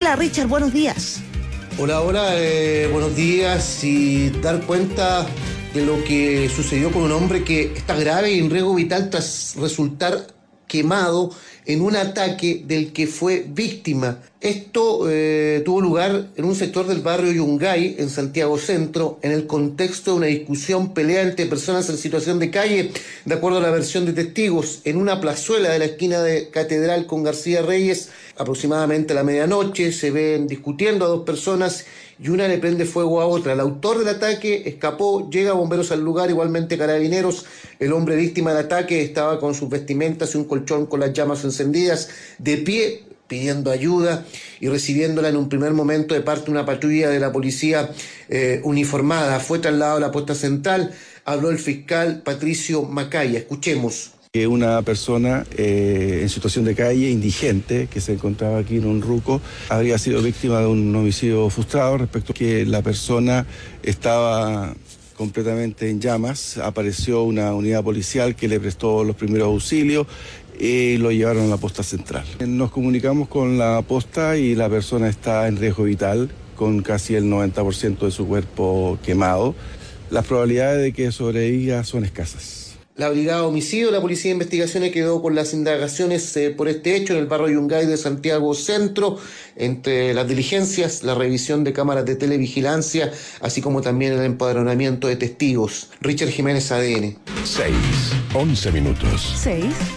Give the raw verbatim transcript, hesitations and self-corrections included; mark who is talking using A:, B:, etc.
A: Hola Richard, buenos días.
B: Hola, hola, eh, buenos días. Y dar cuenta de lo que sucedió con un hombre que está grave y en riesgo vital tras resultar quemado en un ataque del que fue víctima. Esto eh, tuvo lugar en un sector del barrio Yungay, en Santiago Centro, en el contexto de una discusión, pelea entre personas en situación de calle, de acuerdo a la versión de testigos, en una plazuela de la esquina de Catedral con García Reyes, aproximadamente a la medianoche. Se ven discutiendo a dos personas y una le prende fuego a otra. El autor del ataque escapó, llega bomberos al lugar, igualmente carabineros. El hombre víctima del ataque estaba con sus vestimentas y un colchón con las llamas encendidas, de pie, pidiendo ayuda y recibiéndola en un primer momento de parte de una patrulla de la policía eh, uniformada. Fue trasladado a la posta central. Habló el fiscal Patricio Macaya. Escuchemos.
C: Que una persona eh, en situación de calle, indigente, que se encontraba aquí en un ruco, habría sido víctima de un homicidio frustrado, respecto a que la persona estaba completamente en llamas. Apareció una unidad policial que le prestó los primeros auxilios y lo llevaron a la posta central. Nos comunicamos con la posta y la persona está en riesgo vital, con casi el noventa por ciento de su cuerpo quemado. Las probabilidades de que sobreviva son escasas.
B: La Brigada de Homicidio, la Policía de Investigaciones quedó con las indagaciones eh, por este hecho en el barrio Yungay de Santiago Centro, entre las diligencias, la revisión de cámaras de televigilancia, así como también el empadronamiento de testigos. Richard Jiménez, A D N.
D: seis, once minutos.
A: seis,